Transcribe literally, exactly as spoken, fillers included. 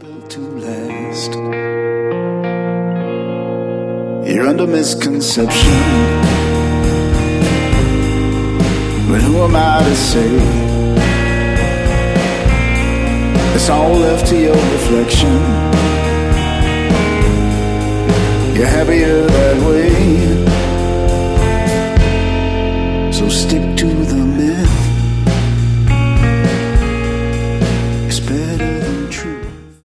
built to last. You're under misconception, but who am I to say? It's all left to your reflection. You're happier that way, so stick